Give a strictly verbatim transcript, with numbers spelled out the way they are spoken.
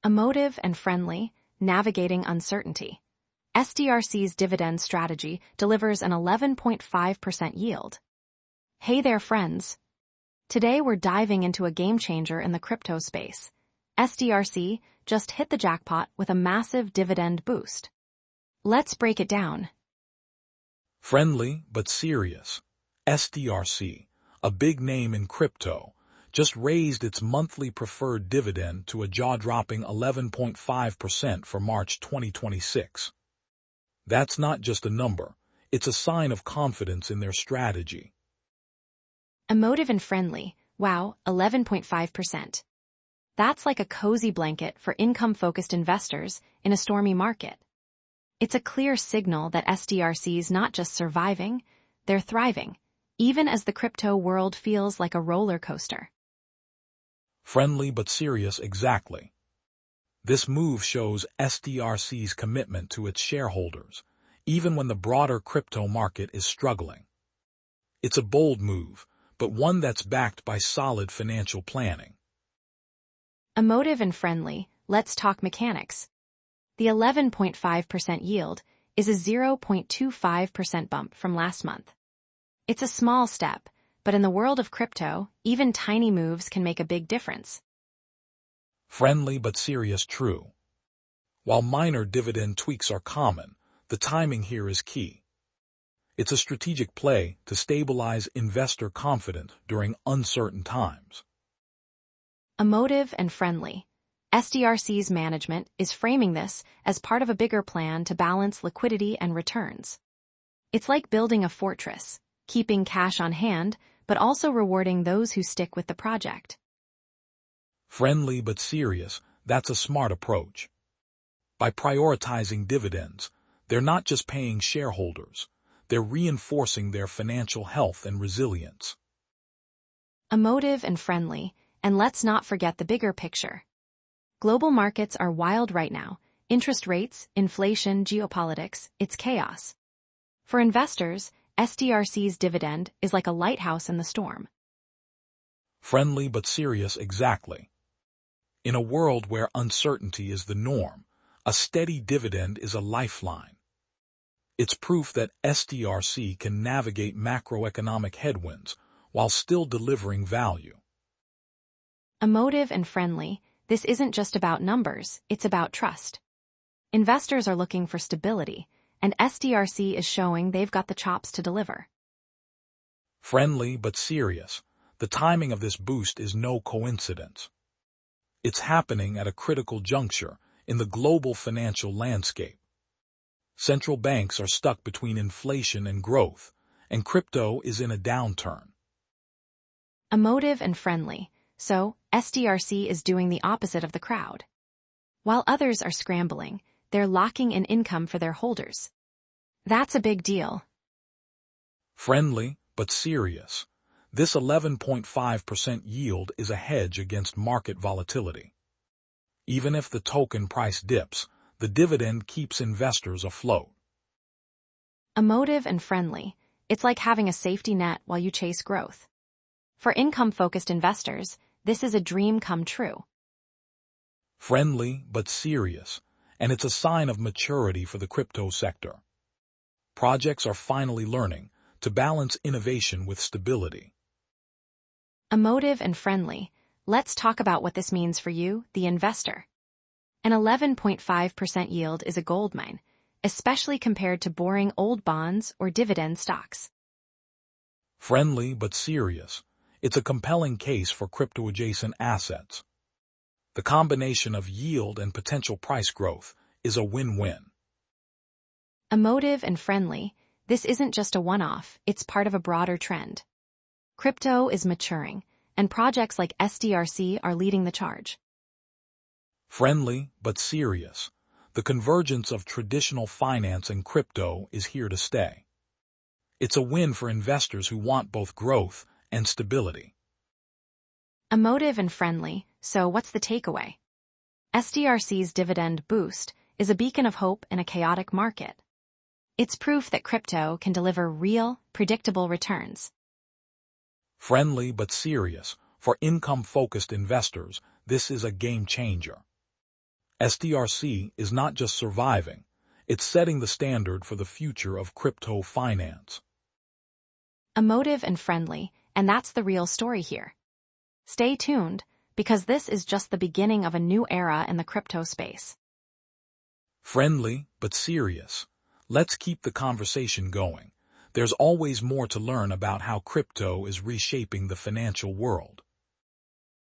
Emotive and friendly, navigating uncertainty. S D R C's dividend strategy delivers an eleven point five percent yield. Hey there, friends. Today we're diving into a game changer in the crypto space. S D R C just hit the jackpot with a massive dividend boost. Let's break it down. Friendly but serious. S D R C, a big name in crypto, just raised its monthly preferred dividend to a jaw-dropping eleven point five percent for March twenty twenty-six. That's not just a number, it's a sign of confidence in their strategy. Emotive and friendly, wow, eleven point five percent. That's like a cozy blanket for income-focused investors in a stormy market. It's a clear signal that S D R C's not just surviving, they're thriving, even as the crypto world feels like a roller coaster. Friendly but serious, exactly. This move shows S D R C's commitment to its shareholders, even when the broader crypto market is struggling. It's a bold move, but one that's backed by solid financial planning. Emotive and friendly, let's talk mechanics. The eleven point five percent yield is a zero point two five percent bump from last month. It's a small step, but in the world of crypto, even tiny moves can make a big difference. Friendly but serious, true. While minor dividend tweaks are common, the timing here is key. It's a strategic play to stabilize investor confidence during uncertain times. Emotive and friendly. S D R C's management is framing this as part of a bigger plan to balance liquidity and returns. It's like building a fortress, keeping cash on hand, but also rewarding those who stick with the project. Friendly but serious, that's a smart approach. By prioritizing dividends, they're not just paying shareholders, they're reinforcing their financial health and resilience. Emotive and friendly, and let's not forget the bigger picture. Global markets are wild right now. Interest rates, inflation, geopolitics, it's chaos. For investors, S D R C's dividend is like a lighthouse in the storm. Friendly but serious, exactly. In a world where uncertainty is the norm, a steady dividend is a lifeline. It's proof that S D R C can navigate macroeconomic headwinds while still delivering value. Emotive and friendly, this isn't just about numbers, it's about trust. Investors are looking for stability, and S D R C is showing they've got the chops to deliver. Friendly but serious, the timing of this boost is no coincidence. It's happening at a critical juncture in the global financial landscape. Central banks are stuck between inflation and growth, and crypto is in a downturn. Emotive and friendly, so S D R C is doing the opposite of the crowd. While others are scrambling, they're locking in income for their holders. That's a big deal. Friendly but serious, this eleven point five percent yield is a hedge against market volatility. Even if the token price dips, the dividend keeps investors afloat. Emotive and friendly, it's like having a safety net while you chase growth. For income-focused investors, this is a dream come true. Friendly but serious, and it's a sign of maturity for the crypto sector. Projects are finally learning to balance innovation with stability. Emotive and friendly, let's talk about what this means for you, the investor. An eleven point five percent yield is a goldmine, especially compared to boring old bonds or dividend stocks. Friendly but serious, it's a compelling case for crypto-adjacent assets. The combination of yield and potential price growth is a win-win. Emotive and friendly, this isn't just a one-off, it's part of a broader trend. Crypto is maturing, and projects like S D R C are leading the charge. Friendly but serious, the convergence of traditional finance and crypto is here to stay. It's a win for investors who want both growth and stability. Emotive and friendly, so what's the takeaway? S D R C's dividend boost is a beacon of hope in a chaotic market. It's proof that crypto can deliver real, predictable returns. Friendly but serious, for income-focused investors, this is a game changer. S D R C is not just surviving, it's setting the standard for the future of crypto finance. Emotive and friendly, and that's the real story here. Stay tuned, because this is just the beginning of a new era in the crypto space. Friendly, but serious. Let's keep the conversation going. There's always more to learn about how crypto is reshaping the financial world.